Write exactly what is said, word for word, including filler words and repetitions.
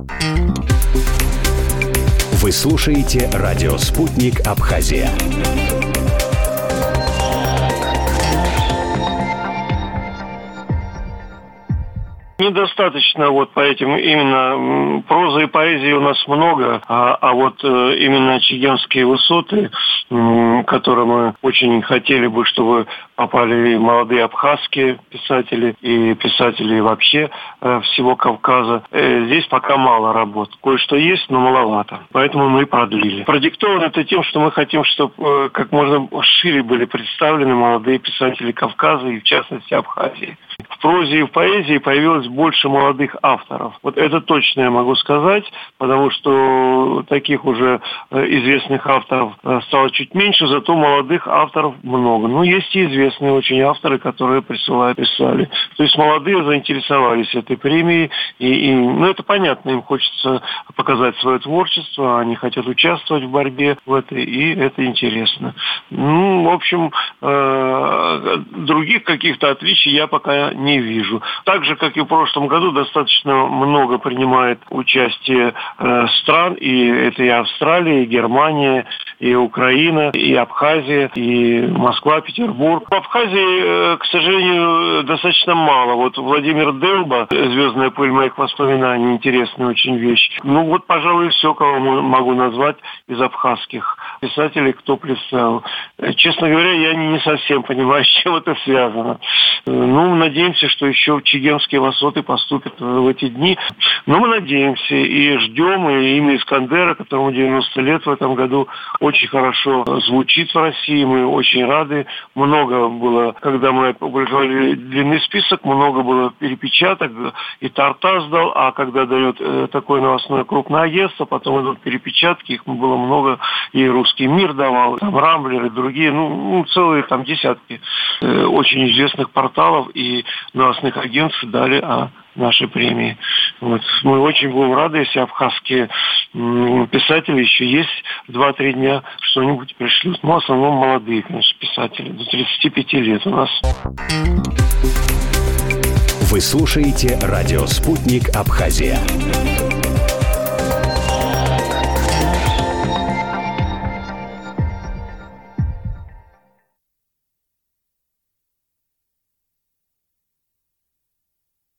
Вы слушаете радио «Спутник Абхазия». Недостаточно вот по этим именно прозы и поэзии у нас много, а, а вот именно чегемские высоты, которые мы очень хотели бы, чтобы попали молодые абхазские писатели и писатели вообще всего Кавказа. Здесь пока мало работ. Кое-что есть, но маловато. Поэтому мы и продлили. Продиктовано это тем, что мы хотим, чтобы как можно шире были представлены молодые писатели Кавказа и в частности Абхазии. В прозе и в поэзии появилось больше молодых авторов. Вот это точно я могу сказать, потому что таких уже известных авторов стало чуть меньше, зато молодых авторов много. Ну, есть и известные очень авторы, которые присылают, писали. То есть молодые заинтересовались этой премией, и, и, ну, это понятно, им хочется показать свое творчество, они хотят участвовать в борьбе в этой, и это интересно. Ну, в общем, э, других каких-то отличий я пока не вижу. Так же, как и в прошлом году, достаточно много принимает участие э, стран, и это и Австралия, и Германия, и Украина, и Абхазия, и Москва, Петербург. В Абхазии, э, к сожалению, достаточно мало. Вот Владимир Делба, «Звездная пыль моих воспоминаний», интересная очень вещь. Ну вот, пожалуй, все, кого могу назвать из абхазских писателей, кто представил. Честно говоря, я не совсем понимаю, с чем это связано. Ну, надеемся, что еще чегемские высоты поступят в эти дни. Но мы надеемся и ждем, и имя Искандера, которому девяносто лет в этом году, очень хорошо звучит в России. Мы очень рады. Много было, когда мы опубликовали длинный список, много было перепечаток, и Тартас дал, а когда дает такое новостное крупное агентство, потом идут перепечатки, их было много, и «Русский мир» давал, там «Рамблер» и другие, ну, ну целые там десятки э, очень известных порталов и новостных агентств дали о нашей премии. Вот. Мы очень будем рады, если абхазские м, писатели еще есть два-три дня, что-нибудь пришлют. Ну, в основном молодые, конечно, писатели, до тридцати пяти лет у нас. Вы слушаете радио «Спутник Абхазия».